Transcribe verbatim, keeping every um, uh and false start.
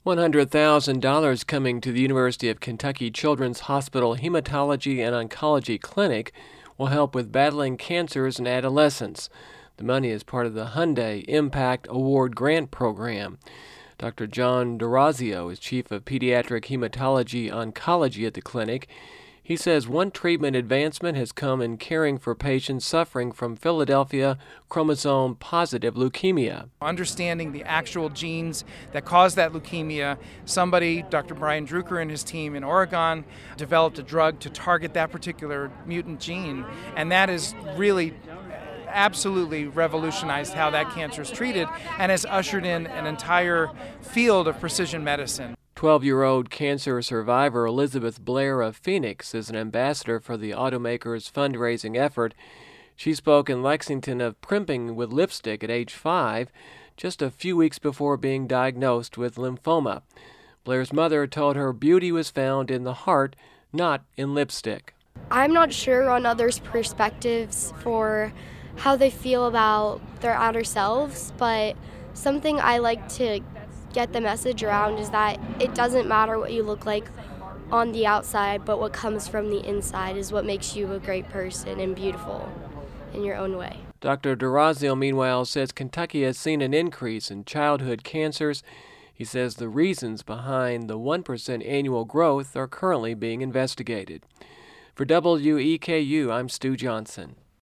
one hundred thousand dollars coming to the University of Kentucky Children's Hospital Hematology and Oncology Clinic will help with battling cancers in adolescents. The money is part of the Hyundai Impact Award Grant Program. Doctor John D'Orazio is Chief of Pediatric Hematology Oncology at the clinic. He says one treatment advancement has come in caring for patients suffering from Philadelphia chromosome-positive leukemia. Understanding the actual genes that cause that leukemia, somebody, Doctor Brian Drucker and his team in Oregon, developed a drug to target that particular mutant gene, and that is really absolutely revolutionized how that cancer is treated and has ushered in an entire field of precision medicine. twelve-year-old cancer survivor Elizabeth Blair of Phoenix is an ambassador for the automaker's fundraising effort. She spoke in Lexington of primping with lipstick at age five, just a few weeks before being diagnosed with lymphoma. Blair's mother told her beauty was found in the heart, not in lipstick. I'm not sure on others' perspectives for how they feel about their outer selves, but something I like to get the message around is that it doesn't matter what you look like on the outside, but what comes from the inside is what makes you a great person and beautiful in your own way. Doctor D'Orazio, meanwhile, says Kentucky has seen an increase in childhood cancers. He says the reasons behind the one percent annual growth are currently being investigated. For W E K U, I'm Stu Johnson.